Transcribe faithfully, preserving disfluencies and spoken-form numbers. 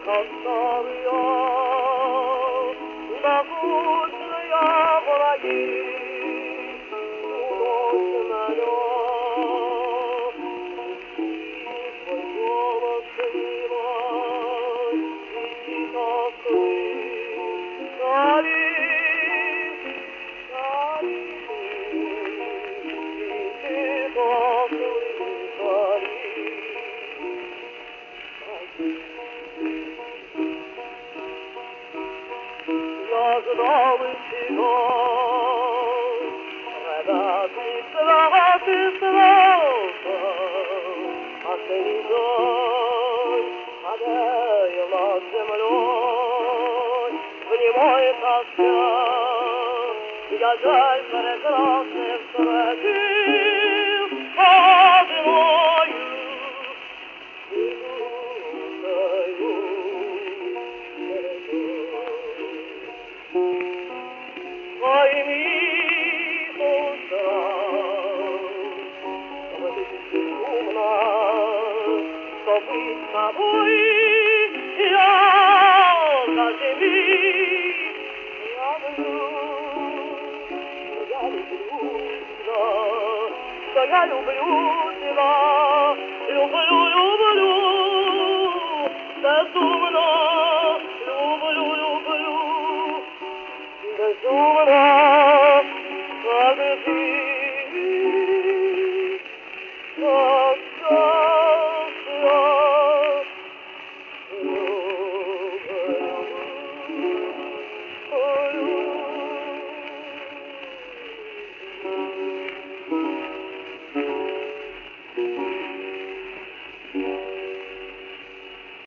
Оставлю на путные враги ночь налет. Твой голос милый и тихо слышь, цари, цари, и тихо слышь, цари. Я ждал тебя, радостный свят и слава, осенний дождь падая над землей. В немой тоске я жаль прекрасных встретил одиною. Пойми, душа, что ты безумна, что быть с тобой я зажми. Я люблю, я люблю тебя, что я люблю тебя, люблю, люблю, безумно, люблю, люблю. Безумно, как ты, как счастлив.